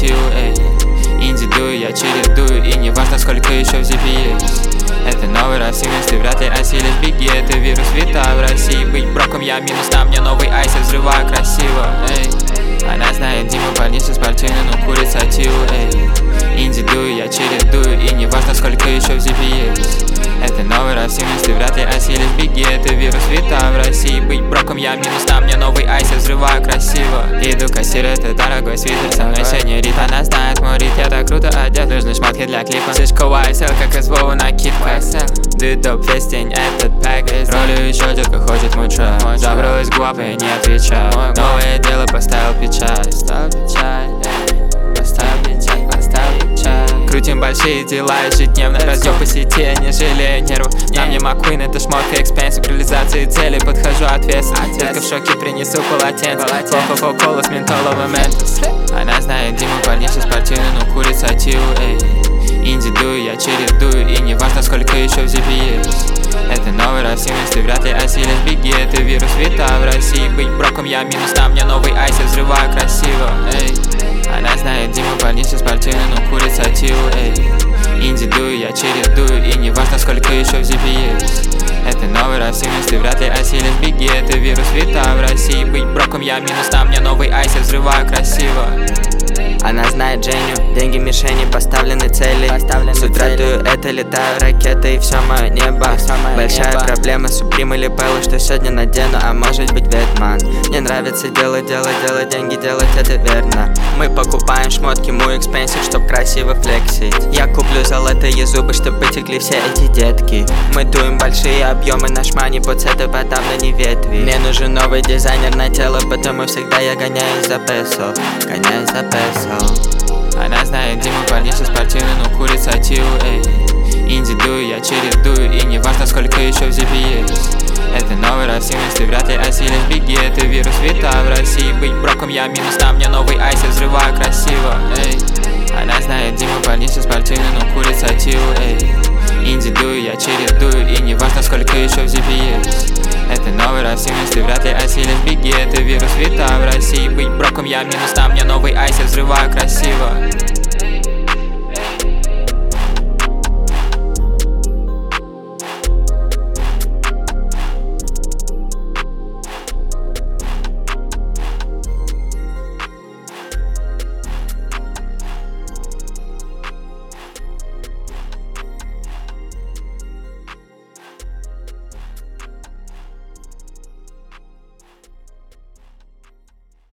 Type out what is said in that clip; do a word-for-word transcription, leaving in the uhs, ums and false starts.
сатил, эй. Инди дую, я чередую, и не важно, сколько еще в зипе есть. Это новый Росинус, ты вряд ли осилишь, беги, это вирус вита в России. Быть броком я минус, на мне новый айс, я взрываю красиво, эй. Она знает Диму, парниша спортивный, но курит сатил, эй. Инди дую, я чередую, и не важно, сколько еще в зипе есть. Это новый Росинус, ты вряд ли осилишь, беги, это вирус вита в России. Быть броком я минус, на мне новый айс, я взрываю красиво. Иду кассир, это дорогой свитер, со мной сеньорит, она знает мой рит, я так круто одет, нужны шмотки для клипа. Слишком уай эс эл, как из Вова накидка. Дует доп весь день этот пэк, ролю еще детка хочет мой трек. Забрал из губ и не отвечаю, новое дело поставил печать. Поставил печать, поставил печать, поставил печать. Крутим большие дела ежедневно, разъем по сети, не жалею нервов. На мне Маккуин, это шмотка экспенсив, к реализации цели подхожу ответственно. Детка в шоке, принесу полотенце, кока-кола с ментоловым ментос. Она знает Диму, парниша спортивный, но курит сатил, эй. Инди дую, я чередую, и не важно, сколько еще в зипе есть. Это новый Росинус, ты вряд ли осилишь, беги, это вирус вита в России. Быть броком я минус, на мне новый айс, я взрываю красиво, эй. Она знает Диму, парниша спортивный, но курит сатил, эй. Инди дую, я чередую, и не важно, сколько еще в зипе есть. Это новый Росинус, ты вряд ли осилишь, беги, это вирус вита в России. Быть броком я минус, на мне новый айс, я взрываю красиво. Она знает Женю, деньги мишени, поставлены цели. С утра дую, это летаю ракеты и все мое небо. Большая небо. Проблема Суприм или Беллу, что сегодня надену, а может быть Ветман. Мне нравится делать, делать, делать, деньги делать, это верно. Мы покупаем шмотки, мой экспенсив, чтоб красиво флексить. Я куплю золотые зубы, чтоб потекли все эти детки. Мы дуем большие объемы, наш мани под сеты, подавно не ветви. Мне нужен новый дизайнер на тело, потому всегда я гоняюсь за песо. Гоняюсь за песо. Она знает Диму, парниша спортивный, но курит сатил, эй. Инди дую, я чередую, и не важно, сколько еще в зипе есть. Это новый Росинус, ты вряд ли осилишь, беги, это вирус вита в России. Быть броком я минус, на мне новый айс, я взрываю красиво, эй. Она знает Диму, парниша спортивный, но курит сатил, эй. Инди дую, я чередую, и не важно, сколько еще в зипе есть. Это новый Росинус, ты вряд ли осилишь, беги, это вирус вита в России. Быть броком я минус, на мне новый айс, я взрываю красиво.